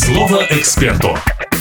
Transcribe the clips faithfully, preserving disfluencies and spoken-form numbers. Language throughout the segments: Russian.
Слово эксперту.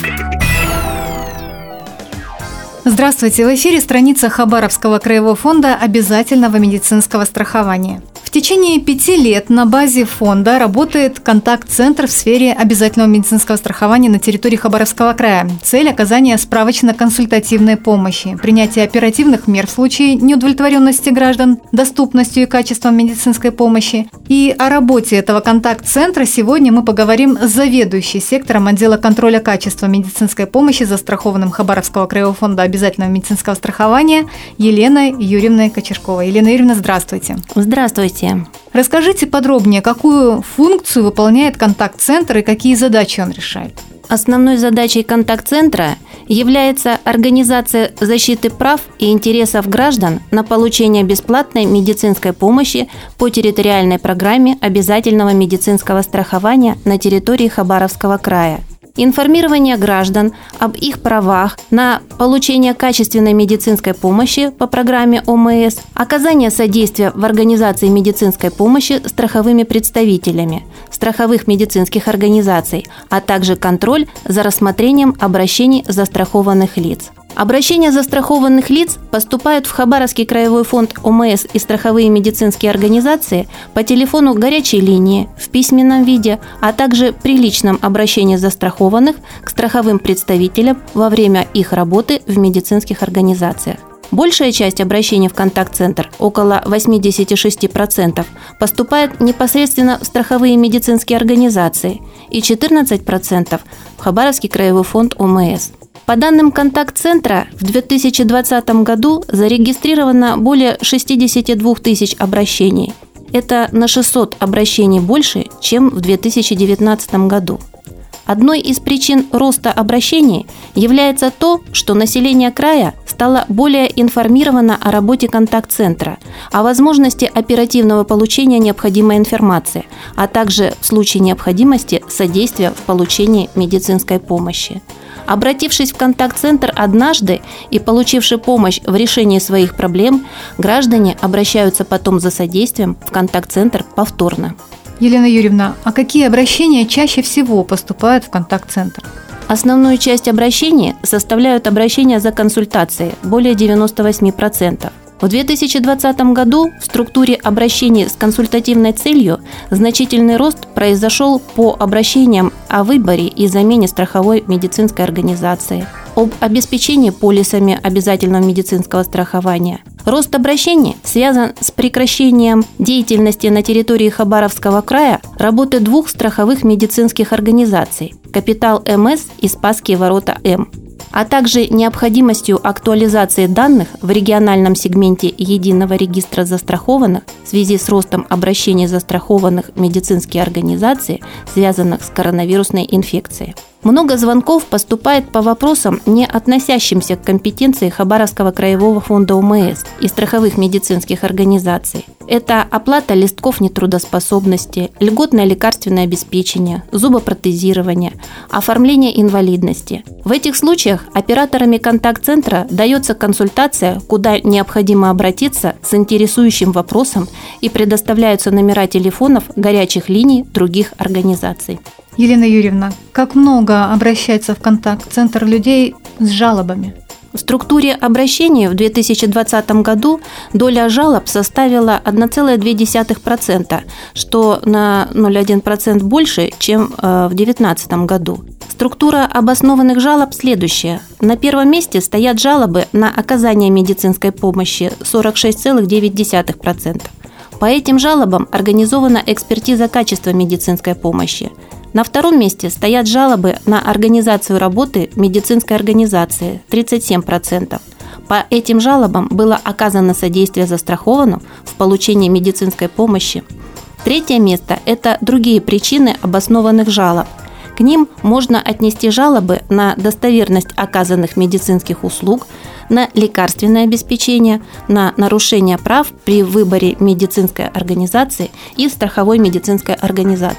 Здравствуйте! В эфире страница Хабаровского краевого фонда обязательного медицинского страхования. В течение пяти лет на базе фонда работает контакт-центр в сфере обязательного медицинского страхования на территории Хабаровского края. Цель – оказание справочно-консультативной помощи, принятие оперативных мер в случае неудовлетворенности граждан доступностью и качеством медицинской помощи. И о работе этого контакт-центра сегодня мы поговорим с заведующей сектором отдела контроля качества медицинской помощи застрахованным Хабаровского краевого фонда обязательного медицинского страхования Еленой Юрьевной Кочерковой. Елена Юрьевна, здравствуйте. Здравствуйте. Расскажите подробнее, какую функцию выполняет контакт-центр и какие задачи он решает? Основной задачей контакт-центра является организация защиты прав и интересов граждан на получение бесплатной медицинской помощи по территориальной программе обязательного медицинского страхования на территории Хабаровского края. Информирование граждан об их правах на получение качественной медицинской помощи по программе О М С, оказание содействия в организации медицинской помощи страховыми представителями страховых медицинских организаций, а также контроль за рассмотрением обращений застрахованных лиц. Обращения застрахованных лиц поступают в Хабаровский краевой фонд О М С и страховые медицинские организации по телефону горячей линии, в письменном виде, а также при личном обращении застрахованных к страховым представителям во время их работы в медицинских организациях. Большая часть обращений в контакт-центр, около восемьдесят шесть процентов, поступает непосредственно в страховые медицинские организации и четырнадцать процентов в Хабаровский краевой фонд О М С. По данным контакт-центра, в две тысячи двадцатом году зарегистрировано более шестьдесят два тысяч обращений. Это на шестьсот обращений больше, чем в две тысячи девятнадцатом году. Одной из причин роста обращений является то, что население края стало более информировано о работе контакт-центра, о возможности оперативного получения необходимой информации, а также в случае необходимости содействия в получении медицинской помощи. Обратившись в контакт-центр однажды и получивши помощь в решении своих проблем, граждане обращаются потом за содействием в контакт-центр повторно. Елена Юрьевна, а какие обращения чаще всего поступают в контакт-центр? Основную часть обращений составляют обращения за консультацией, более девяносто восемь процентов. В две тысячи двадцатом году в структуре обращений с консультативной целью значительный рост произошел по обращениям о выборе и замене страховой медицинской организации, об обеспечении полисами обязательного медицинского страхования. Рост обращений связан с прекращением деятельности на территории Хабаровского края работы двух страховых медицинских организаций – Капитал М С и Спасские ворота М, а также необходимостью актуализации данных в региональном сегменте Единого регистра застрахованных в связи с ростом обращений застрахованных в медицинские организации, связанных с коронавирусной инфекцией. Много звонков поступает по вопросам, не относящимся к компетенции Хабаровского краевого фонда О М С и страховых медицинских организаций. Это оплата листков нетрудоспособности, льготное лекарственное обеспечение, зубопротезирование, оформление инвалидности. В этих случаях операторами контакт-центра дается консультация, куда необходимо обратиться с интересующим вопросом, и предоставляются номера телефонов горячих линий других организаций. Елена Юрьевна, как много обращается в контакт-центр людей с жалобами? В структуре обращений в две тысячи двадцатом году доля жалоб составила одна целая две десятых процента, что на ноль целых одна десятая процента больше, чем в две тысячи девятнадцатом году. Структура обоснованных жалоб следующая. На первом месте стоят жалобы на оказание медицинской помощи – сорок шесть целых девять десятых процента. По этим жалобам организована экспертиза качества медицинской помощи. На втором месте стоят жалобы на организацию работы медицинской организации – тридцать семь процентов. По этим жалобам было оказано содействие застрахованным в получении медицинской помощи. Третье место – это другие причины обоснованных жалоб. К ним можно отнести жалобы на достоверность оказанных медицинских услуг, на лекарственное обеспечение, на нарушение прав при выборе медицинской организации и страховой медицинской организации.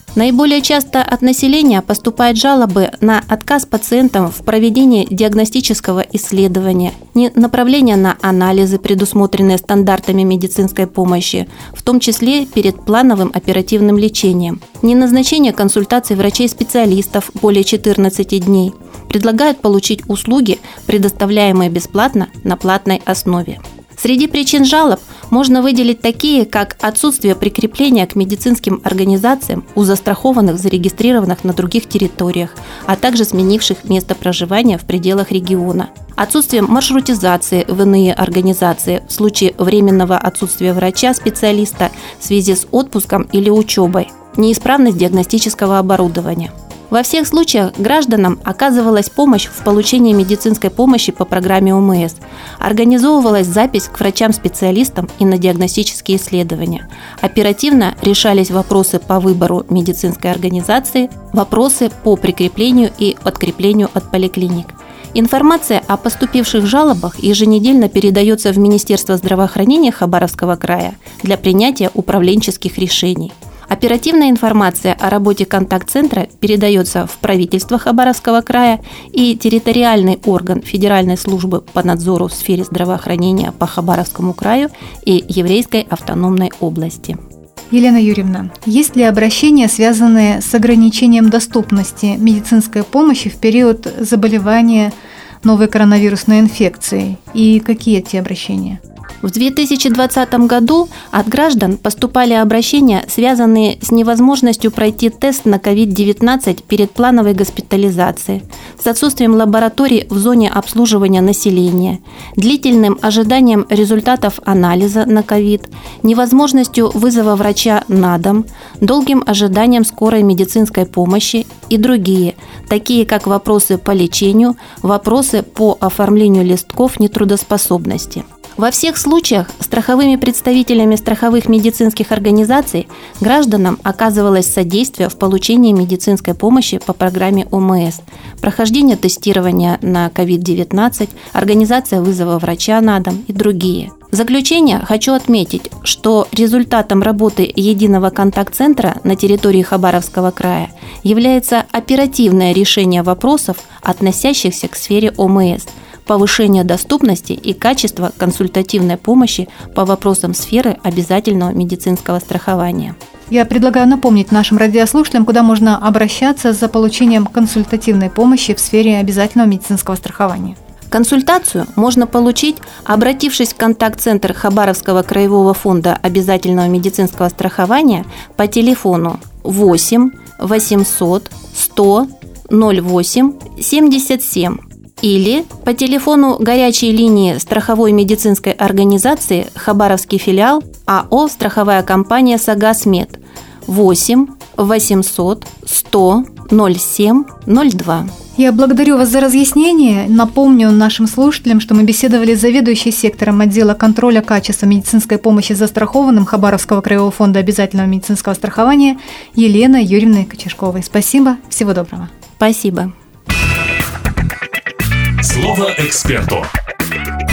Наиболее часто от населения поступают жалобы на отказ пациентам в проведении диагностического исследования, направление на анализы, предусмотренные стандартами медицинской помощи, в том числе перед плановым оперативным лечением, неназначение консультаций врачей-специалистов более четырнадцати дней, предлагают получить услуги, предоставляемые бесплатно на платной основе. Среди причин жалоб можно выделить такие, как отсутствие прикрепления к медицинским организациям у застрахованных, зарегистрированных на других территориях, а также сменивших место проживания в пределах региона, отсутствие маршрутизации в иные организации в случае временного отсутствия врача-специалиста в связи с отпуском или учебой, неисправность диагностического оборудования. Во всех случаях гражданам оказывалась помощь в получении медицинской помощи по программе О М С, организовывалась запись к врачам-специалистам и на диагностические исследования, оперативно решались вопросы по выбору медицинской организации, вопросы по прикреплению и откреплению от поликлиник. Информация о поступивших жалобах еженедельно передается в Министерство здравоохранения Хабаровского края для принятия управленческих решений. Оперативная информация о работе контакт-центра передается в правительство Хабаровского края и территориальный орган Федеральной службы по надзору в сфере здравоохранения по Хабаровскому краю и Еврейской автономной области. Елена Юрьевна, есть ли обращения, связанные с ограничением доступности медицинской помощи в период заболевания новой коронавирусной инфекцией? И какие эти обращения? В две тысячи двадцатом году от граждан поступали обращения, связанные с невозможностью пройти тест на ковид девятнадцать перед плановой госпитализацией, с отсутствием лабораторий в зоне обслуживания населения, длительным ожиданием результатов анализа на ковид, невозможностью вызова врача на дом, долгим ожиданием скорой медицинской помощи и другие, такие как вопросы по лечению, вопросы по оформлению листков нетрудоспособности. Во всех случаях страховыми представителями страховых медицинских организаций гражданам оказывалось содействие в получении медицинской помощи по программе О М С, прохождение тестирования на ковид девятнадцать, организация вызова врача на дом и другие. В заключение хочу отметить, что результатом работы единого контакт-центра на территории Хабаровского края является оперативное решение вопросов, относящихся к сфере О М С, повышение доступности и качества консультативной помощи по вопросам сферы обязательного медицинского страхования. Я предлагаю напомнить нашим радиослушателям, куда можно обращаться за получением консультативной помощи в сфере обязательного медицинского страхования. Консультацию можно получить, обратившись в контакт-центр Хабаровского краевого фонда обязательного медицинского страхования по телефону восемь восемьсот сто ноль восемь семьдесят семь или по телефону горячей линии страховой медицинской организации Хабаровский филиал А О «Страховая компания Сагасмед» восемь восемьсот сто ноль семь ноль два. Я благодарю вас за разъяснение. Напомню нашим слушателям, что мы беседовали с заведующей сектором отдела контроля качества медицинской помощи застрахованным Хабаровского краевого фонда обязательного медицинского страхования Еленой Юрьевной Кочешковой. Спасибо. Всего доброго. Спасибо. Слово эксперту.